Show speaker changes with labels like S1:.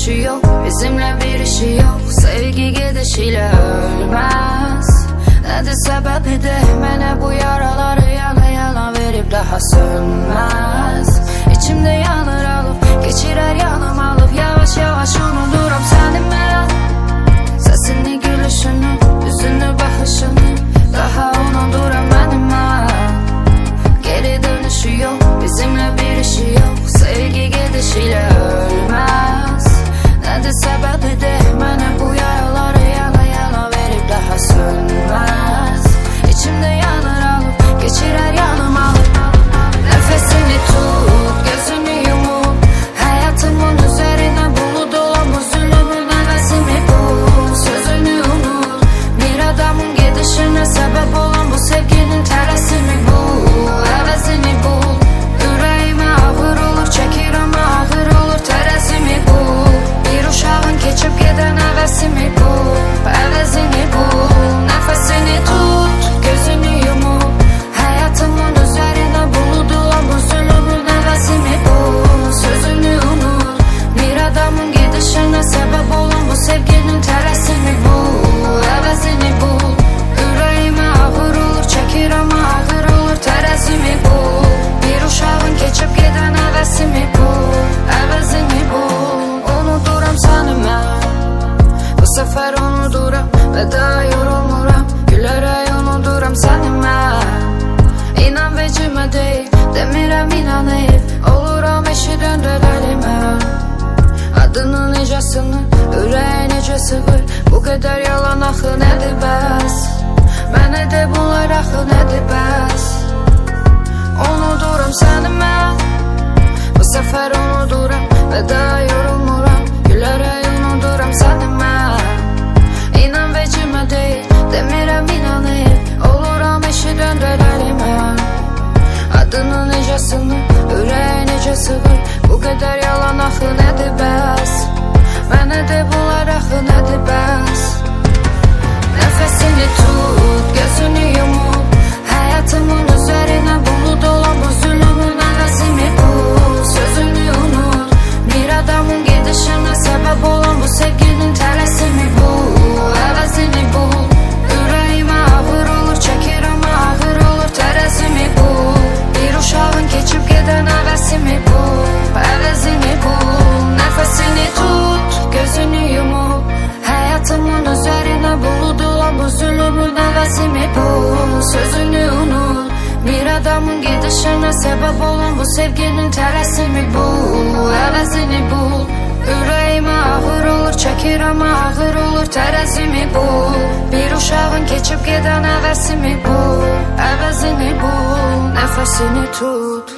S1: dönüşü yok, bizimle bir işi yok. Sevgi gidişiyle ölmez. Nədir səbəbi de, mənə bu yaraları yana verib daha sönməz. İçimdə yanır alıb, geçirər yanım alıb, yavaş yavaş unuduram səni mən. Səsini, gülüşünü, üzünü, baxışını daha unuduram mənim mən. Geri dönüşü yok, bizimle bir işi yok. Sevgi gidişiyle ölmez. Nədir səbəbi de, mənə bu yaraları yana verib daha sönməz. İçimdə yanır alıb, geçirər yanım alıb. Nəfəsini tut, gözünü yumub, həyatımın üzərinə bulut olan bu zülümün əvəzimi bul. Sözünü unut, bir adamın gedişinə səbəb olan bu sevginin tərəsimi bul. Əvəzini bul, ürəyimə ağır olur, çəkir ama ağır olur tərəzimi bul. Bir uşağın keçib gedən əvəzimi bul, əvəzini bul. Nəfəsini tut, gözünü yumub, həyatımın üzərinə bulut olan bu zülümün əvəzimi bul. Sözünü unut, bir adamın gedişinə səbəb olan bu sevginin tərəsimi bul. Əvəzini bul, ürəyimə ağır olur, çəkir ama ağır olur tərəzimi bul. Bir uşağın keçib gedən əvəzimi bul, əvəzini bul. Unuduram səni mən, bu səfər unuduram və daha yorulmuram. Gülərək unuduram səni mən. İnan vecimə deyil, demirəm inanayım, oluram eşidən döləlimə. Adını necəsini, ürəyə necə sığır, bu qədər yalan axı nədir bəs? Mənə de bunlar axı nədir bəs? Unuduram səni mən, bu səfər unuduram və daha yorulmuram. Gülərək unuduram səni mən. İnan vecimə deyil, demirəm inanayım, oluram eşidən döləlimə. Adını necəsini, ürəyə necə sığır, bu qədər yalan axı nədir bəs? Mənə de bunlar axı nədir bəs? Nəfəsini tut, gözünü yumub, həyatımın üzərinə bulut olan bu zülümün əvəzimi bul. Sözünü unut, bir adamın gedişinə səbəb olan bu sevginin tərəsimi bul. Əvəzini bul, ürəyimə ağır olur, çəkir ama ağır olur tərəzimi bul. Bir uşağın keçib gedən əvəzimi bul, əvəzini bul. Nəfəsini tut, gözünü yumub, həyatımın üzərinə bulut olan bu zülümün əvəzimi bul. Sözünü unut, bir adamın gedişinə səbəb olan bu sevginin tərəsimi bul. Əvəzini bul, ürəyimə ağır olur, çəkir ama ağır olur tərəzimi bul. Bir uşağın keçib gedən əvəzimi bul, əvəzini bul. Nəfəsini tut.